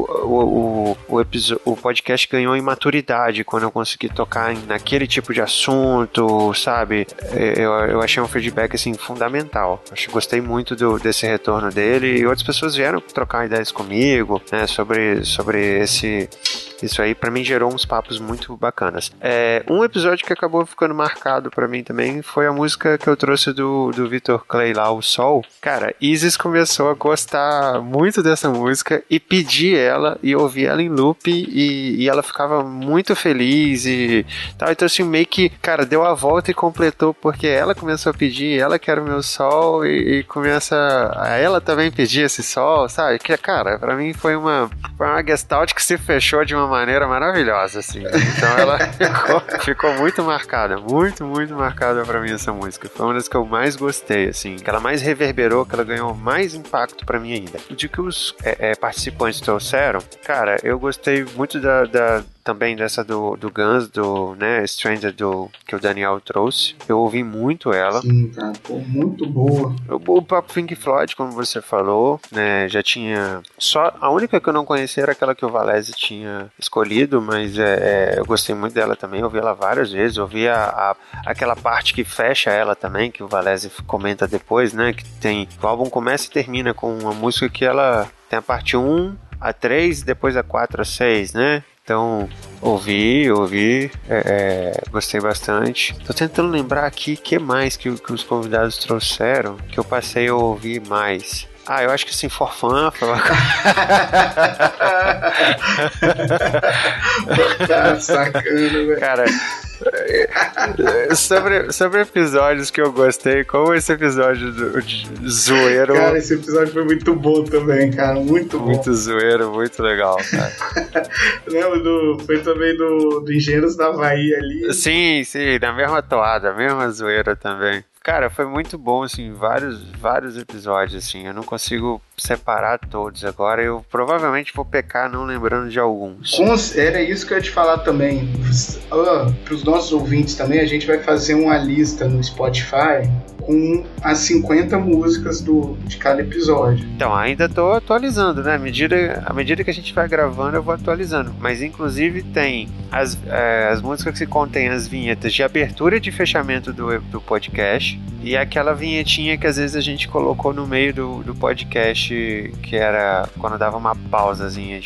o podcast ganhou em maturidade quando eu consegui tocar naquele tipo de assunto, sabe? Eu achei um feedback assim fundamental. Gostei muito desse retorno dele, e outras pessoas vieram trocar ideias comigo, né, sobre isso aí. Pra mim gerou uns papos muito bacanas. Um episódio que acabou ficando marcado pra mim também foi a música que eu trouxe do Vitor Clay lá, O Sol. Cara, Isis começou a gostar muito dessa música e pedir ela e ouvir ela em loop, e ela ficava muito feliz e tal. Então assim, meio que, cara, deu a volta e completou, porque ela começou a pedir, ela quer o meu sol, e começa a ela também pedir esse sol, sabe? Que, cara, pra mim foi uma gestalt que se fechou de uma maneira maravilhosa, assim. Então ela ficou muito marcada, muito marcada pra mim essa música. Foi uma das que eu mais gostei, assim, que ela mais reverberou, que ela ganhou mais impacto pra mim ainda. De que os participantes trouxeram, cara, eu gostei muito também dessa do Guns, né, Stranger, que o Daniel trouxe. Eu ouvi muito ela. Sim, cara, pô, muito boa. O próprio Pink Floyd, como você falou, né, já tinha... Só a única que eu não conhecia era aquela que o Valese tinha escolhido, mas eu gostei muito dela também. Eu ouvi ela várias vezes. Eu ouvi aquela parte que fecha ela também, que o Valese comenta depois, né, que tem... O álbum começa e termina com uma música que ela tem a parte 1, a 3, depois a 4, a 6, né? Então, ouvi, gostei bastante. Tô tentando lembrar aqui o que mais que os convidados trouxeram, que eu passei a ouvir mais. Eu acho que sim, Forfã. Tá sacana, velho. Cara, sobre episódios que eu gostei, como esse episódio de zoeiro. Cara, esse episódio foi muito bom também, cara. Muito bom. Muito zoeiro, muito legal, cara. Lembra foi também do Engenheiros da Havaí ali. Sim, na mesma toada, mesma zoeira também. Cara, foi muito bom, assim, vários episódios, assim, eu não consigo separar todos agora, eu provavelmente vou pecar não lembrando de alguns. Era isso que eu ia te falar também. Para os nossos ouvintes também, a gente vai fazer uma lista no Spotify com as 50 músicas de cada episódio. Então, ainda tô atualizando, né? À medida que a gente vai gravando, eu vou atualizando. Mas, inclusive, tem as músicas que contêm as vinhetas de abertura e de fechamento do podcast, e aquela vinhetinha que às vezes a gente colocou no meio do podcast, que era quando dava uma pausazinha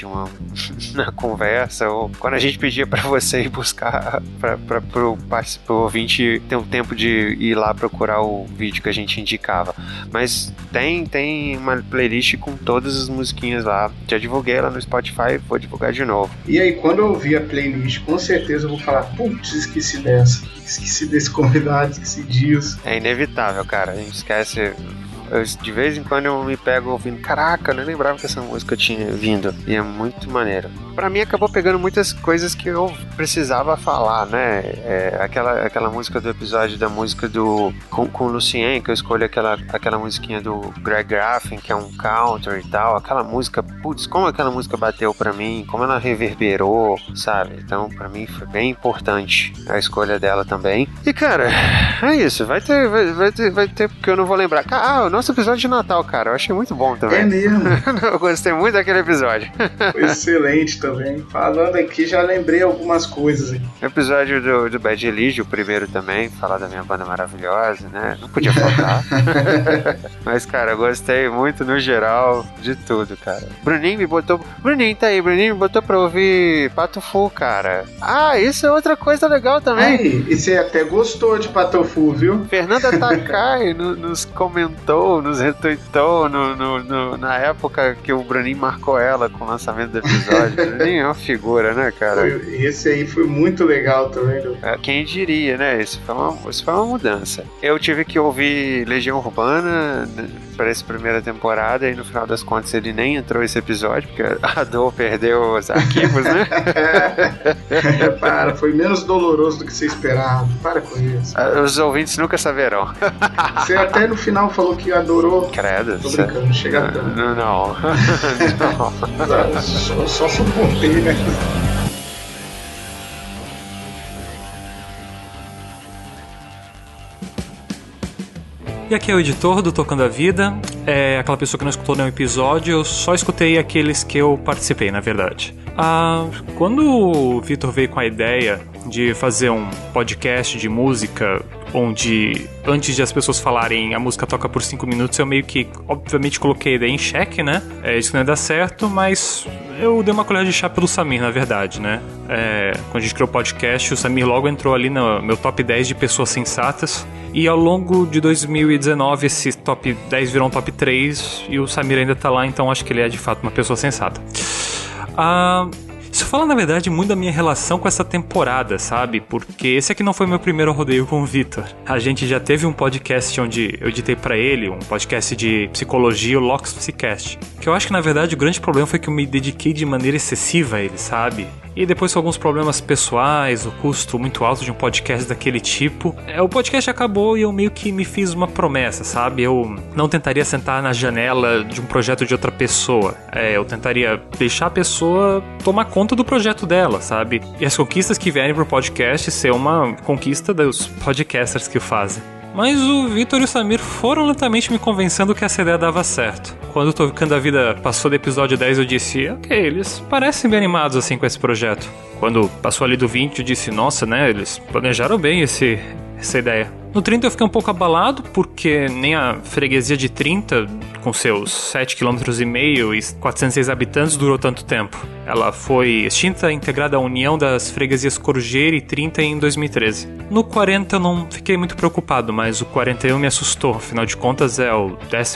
na conversa, ou quando a gente pedia pra você ir buscar, pro ouvinte ter um tempo de ir lá procurar o vídeo que a gente indicava. Mas tem uma playlist com todas as musiquinhas lá. Já divulguei ela no Spotify, vou divulgar de novo. E aí, quando eu ouvir a playlist, com certeza eu vou falar, putz, esqueci dessa. Esqueci desse convidado, esqueci disso. É inevitável, cara. A gente esquece... de vez em quando eu me pego ouvindo, caraca, eu nem lembrava que essa música tinha vindo, e é muito maneiro. Pra mim acabou pegando muitas coisas que eu precisava falar, né? Aquela música do episódio da música com o Lucien, que eu escolhi aquela musiquinha do Greg Graffin, que é um country e tal, aquela música, putz, como aquela música bateu pra mim, como ela reverberou, sabe? Então pra mim foi bem importante a escolha dela também. E cara, é isso, vai ter porque eu não vou lembrar. O nosso episódio de Natal, cara, eu achei muito bom também. É mesmo. Eu gostei muito daquele episódio. Foi excelente também. Falando aqui, já lembrei algumas coisas aqui. O episódio do Bad Religion, o primeiro também, falar da minha banda maravilhosa, né? Não podia faltar. Mas, cara, eu gostei muito, no geral, de tudo, cara. Bruninho me botou pra ouvir Pato Fu, cara. Isso é outra coisa legal também. E você até gostou de Pato Fu, viu? Fernanda Takai nos comentou, nos retweetou na época que o Bruninho marcou ela com o lançamento do episódio. Bruninho é uma figura, né, cara? Esse aí foi muito legal também. Quem diria, né? Isso foi uma mudança. Eu tive que ouvir Legião Urbana para essa primeira temporada, e no final das contas ele nem entrou esse episódio, porque a dor perdeu os arquivos, né? Foi menos doloroso do que você esperava. Para com isso. Os ouvintes nunca saberão. Você até no final falou que adorou. Credo. Tô brincando, não chega tanto. Não. Só suportei, né? E aqui é o editor do Tocando a Vida, aquela pessoa que não escutou nenhum episódio, eu só escutei aqueles que eu participei, na verdade. Quando o Vitor veio com a ideia de fazer um podcast de música, onde antes de as pessoas falarem a música toca por 5 minutos, eu meio que, obviamente, coloquei a ideia em xeque, né? Isso não ia dar certo, mas eu dei uma colher de chá pelo Samir, na verdade, né? Quando a gente criou o podcast, o Samir logo entrou ali no meu top 10 de pessoas sensatas, e ao longo de 2019 esse top 10 virou um top 3, e o Samir ainda tá lá, então acho que ele é de fato uma pessoa sensata. Isso fala, na verdade, muito da minha relação com essa temporada, sabe? Porque esse aqui não foi meu primeiro rodeio com o Vitor. A gente já teve um podcast onde eu editei pra ele, um podcast de psicologia, o Locks Psicast. Que eu acho que, na verdade, o grande problema foi que eu me dediquei de maneira excessiva a ele, sabe? E depois com alguns problemas pessoais, o custo muito alto de um podcast daquele tipo. O podcast acabou e eu meio que me fiz uma promessa, sabe? Eu não tentaria sentar na janela de um projeto de outra pessoa. Eu tentaria deixar a pessoa tomar conta do projeto dela, sabe? E as conquistas que vierem pro podcast ser uma conquista dos podcasters que o fazem. Mas o Vitor e o Samir foram lentamente me convencendo que essa ideia dava certo. Quando o Tocando a Vida passou do episódio 10, eu disse, ok, eles parecem bem animados assim com esse projeto. Quando passou ali do 20, eu disse, nossa, né, eles planejaram bem essa ideia. No 30 eu fiquei um pouco abalado, porque nem a freguesia de 30, com seus 7,5 km e 406 habitantes, durou tanto tempo. Ela foi extinta, integrada à união das freguesias Corujeira e 30 em 2013. No 40 eu não fiquei muito preocupado, mas o 41 me assustou. Afinal de contas é o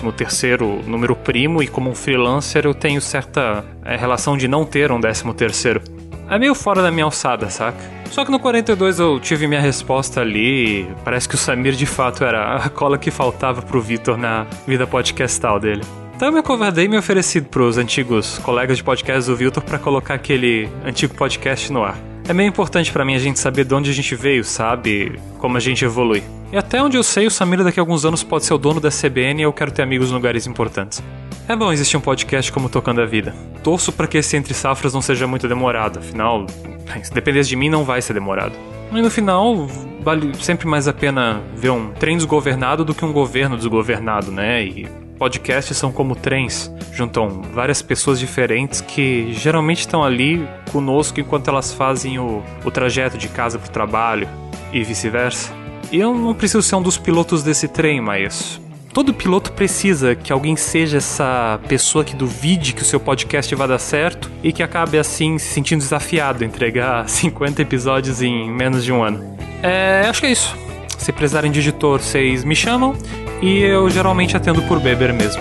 13º número primo, e como um freelancer eu tenho certa relação de não ter um 13º. É meio fora da minha alçada, saca? Só que no 42 eu tive minha resposta ali, e parece que o Samir de fato era a cola que faltava pro Vitor na vida podcastal dele. Então eu me acovardei e me ofereci pros antigos colegas de podcast do Vitor pra colocar aquele antigo podcast no ar. É meio importante pra mim a gente saber de onde a gente veio, sabe? Como a gente evolui. E até onde eu sei, o Samir daqui a alguns anos pode ser o dono da CBN e eu quero ter amigos em lugares importantes. É bom existir um podcast como Tocando a Vida. Torço pra que esse Entre Safras não seja muito demorado, afinal, se dependesse de mim não vai ser demorado. E no final, vale sempre mais a pena ver um trem desgovernado do que um governo desgovernado, né? E podcasts são como trens, juntam várias pessoas diferentes que geralmente estão ali conosco enquanto elas fazem o trajeto de casa pro trabalho e vice-versa. E eu não preciso ser um dos pilotos desse trem, mas todo piloto precisa que alguém seja essa pessoa que duvide que o seu podcast vai dar certo e que acabe assim se sentindo desafiado a entregar 50 episódios em menos de um ano. Acho que é isso. Se precisarem de editor, vocês me chamam e eu geralmente atendo por Beber mesmo.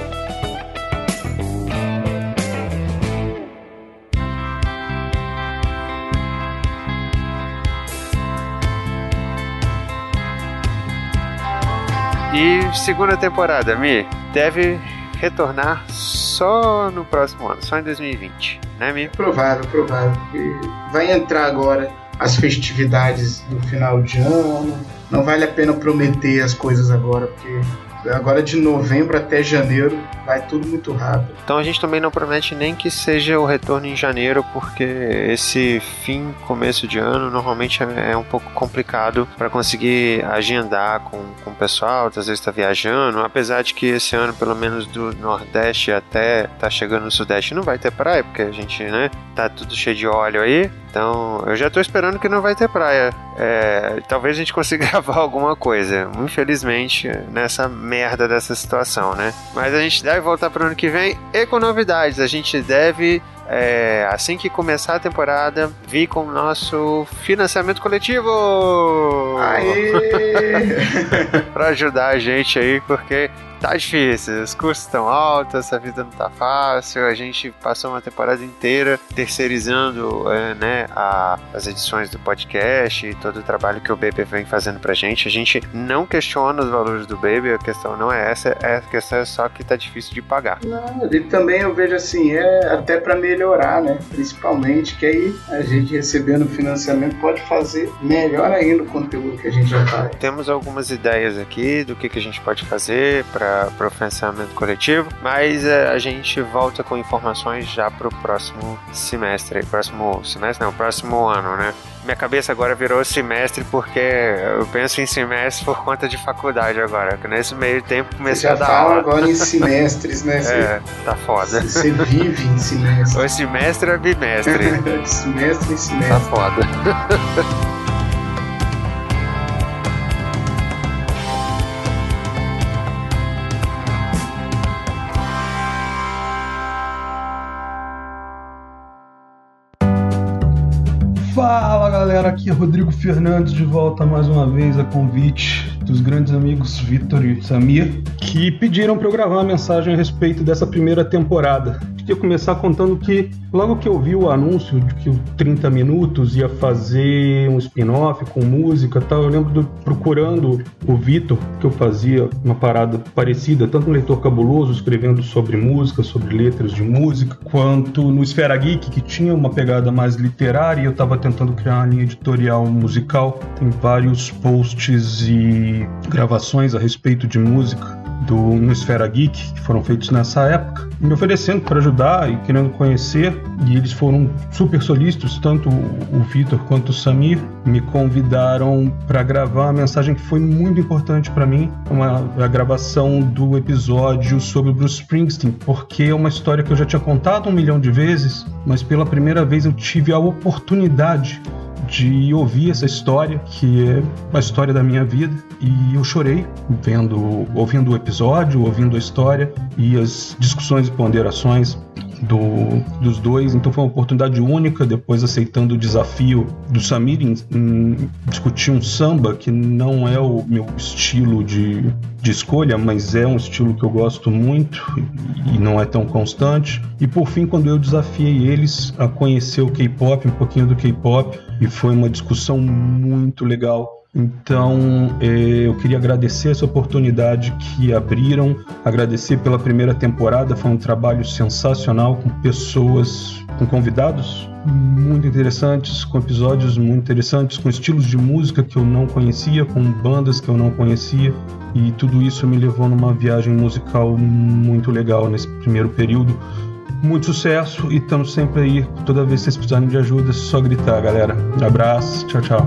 E segunda temporada, Mi, deve retornar só no próximo ano, só em 2020, né, Mi? Provável. Vai entrar agora as festividades do final de ano. Não vale a pena prometer as coisas agora, porque agora de novembro até janeiro vai tudo muito rápido. Então a gente também não promete nem que seja o retorno em janeiro, porque esse começo de ano normalmente é um pouco complicado para conseguir agendar com o pessoal, às vezes está viajando, apesar de que esse ano pelo menos do Nordeste até tá chegando no Sudeste não vai ter praia, porque a gente, né, tá tudo cheio de óleo aí. Então, eu já tô esperando que não vai ter praia. Talvez a gente consiga gravar alguma coisa. Infelizmente, nessa merda dessa situação, né? Mas a gente deve voltar pro ano que vem e com novidades. A gente deve, assim que começar a temporada, vir com o nosso financiamento coletivo! Aê! Pra ajudar a gente aí, porque tá difícil, os custos estão altos, a vida não tá fácil, a gente passou uma temporada inteira terceirizando as edições do podcast e todo o trabalho que o Baby vem fazendo pra gente. A gente não questiona os valores do Baby, a questão não é essa, a questão é só que tá difícil de pagar. Não, e também eu vejo assim, até pra me melhorar, né? Principalmente, que aí a gente recebendo financiamento pode fazer melhor ainda o conteúdo que a gente já faz. Temos algumas ideias aqui do que a gente pode fazer para o financiamento coletivo, mas a gente volta com informações já para o próximo semestre. Próximo ano, né? Minha cabeça agora virou semestre porque eu penso em semestre por conta de faculdade agora. Que nesse meio tempo comecei a dar aula. Você já fala agora em semestres, né? Tá foda. Você vive em semestre. Ou semestre ou bimestre. Semestre em semestre. Tá foda. Fala galera, aqui é Rodrigo Fernandes de volta mais uma vez a convite dos grandes amigos Vitor e Samir, que pediram para eu gravar uma mensagem a respeito dessa primeira temporada. Queria começar contando que logo que eu vi o anúncio de que o 30 Minutos ia fazer um spin-off com música e tal, eu lembro procurando o Vitor, que eu fazia uma parada parecida, tanto no Leitor Cabuloso, escrevendo sobre música, sobre letras de música, quanto no Esfera Geek, que tinha uma pegada mais literária, e eu estava tentando criar uma linha editorial musical. Tem vários posts e gravações a respeito de música no Esfera Geek, que foram feitos nessa época, me oferecendo para ajudar e querendo conhecer, e eles foram super solícitos, tanto o Vitor quanto o Samir me convidaram para gravar uma mensagem que foi muito importante para mim, a gravação do episódio sobre o Bruce Springsteen, porque é uma história que eu já tinha contado 1 milhão de vezes, mas pela primeira vez eu tive a oportunidade de ouvir essa história, que é a história da minha vida, e eu chorei ouvindo o episódio, ouvindo a história e as discussões e ponderações dos dois. Então foi uma oportunidade única, depois aceitando o desafio do Samir em discutir um samba que não é o meu estilo de escolha, mas é um estilo que eu gosto muito e não é tão constante. E por fim, quando eu desafiei eles a conhecer o K-pop, um pouquinho do K-pop, e foi uma discussão muito legal. Então eu queria agradecer essa oportunidade que abriram, agradecer pela primeira temporada, foi um trabalho sensacional, com pessoas, com convidados muito interessantes, com episódios muito interessantes, com estilos de música que eu não conhecia, com bandas que eu não conhecia, e tudo isso me levou numa viagem musical muito legal nesse primeiro período. Muito sucesso, e estamos sempre aí, toda vez que vocês precisarem de ajuda, é só gritar, galera. Abraço, tchau, tchau.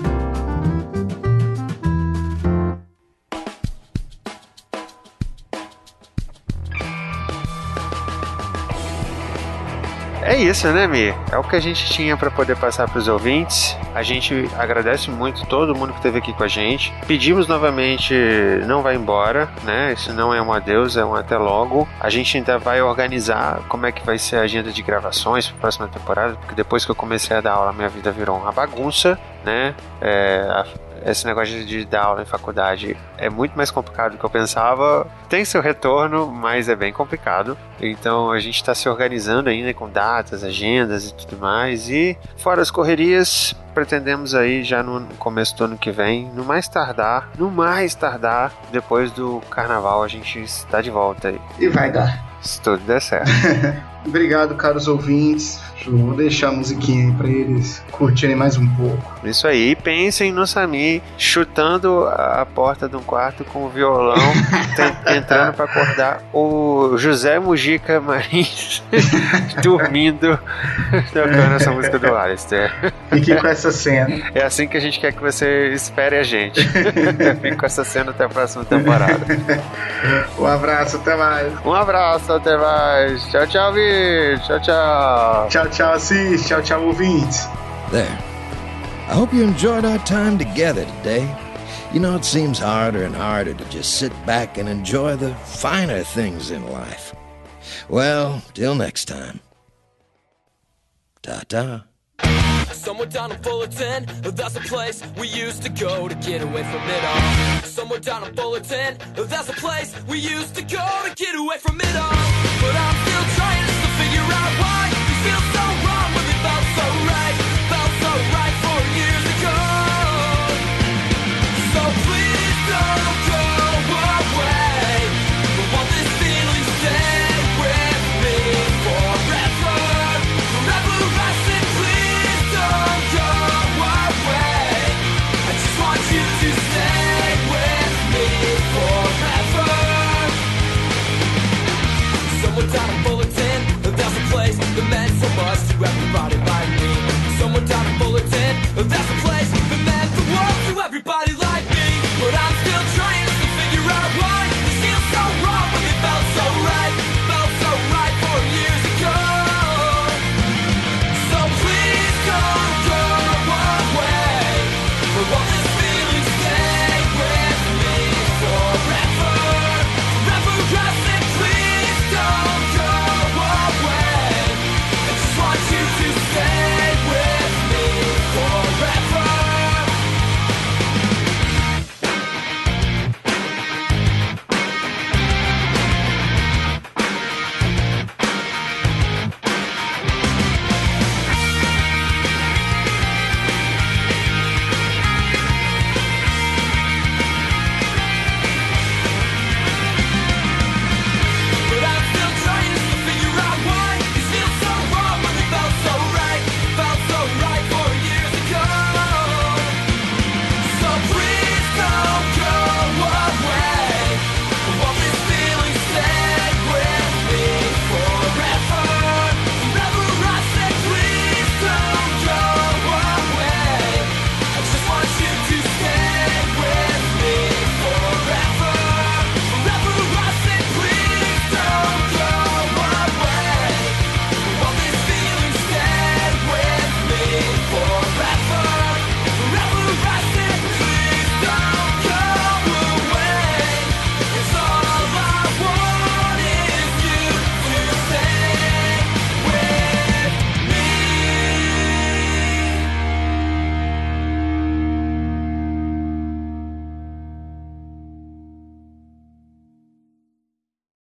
É isso, né, Mi? É o que a gente tinha para poder passar para os ouvintes. A gente agradece muito todo mundo que esteve aqui com a gente. Pedimos novamente, não vai embora, né? Isso não é um adeus, é um até logo. A gente ainda vai organizar como é que vai ser a agenda de gravações para a próxima temporada, porque depois que eu comecei a dar aula, minha vida virou uma bagunça, né? Esse negócio de dar aula em faculdade é muito mais complicado do que eu pensava. Tem seu retorno, mas é bem complicado. Então a gente está se organizando ainda com datas, agendas e tudo mais. E fora as correrias, pretendemos aí já no começo do ano que vem, no mais tardar, depois do carnaval, a gente está de volta aí. E vai dar. Se tudo der certo. Obrigado, caros ouvintes. Vou deixar a musiquinha aí pra eles curtirem mais um pouco. Isso aí. E pensem no Samir chutando a porta de um quarto com o violão, entrando pra acordar o José Mujica Marins dormindo, tocando essa música do Alistair. Fique com essa cena. É assim que a gente quer que você espere a gente. Fique com essa cena até a próxima temporada. Um abraço, até mais. Um abraço, até mais. Tchau, tchau, Vir. Tchau, tchau. Tchau, tchau, Assis. Tchau, tchau, ouvintes. There. I hope you enjoyed our time together today. You know, it seems harder and harder to just sit back and enjoy the finer things in life. Well, till next time. Ta-ta. Somewhere down in Fullerton, that's a place we used to go to get away from it all. Somewhere down in Fullerton, that's a place we used to go to get away from it all. But I'm still trying to figure out why we feel so wrong when it felt so right 4 years ago. So please don't go away. I want this feeling stay with me forever. to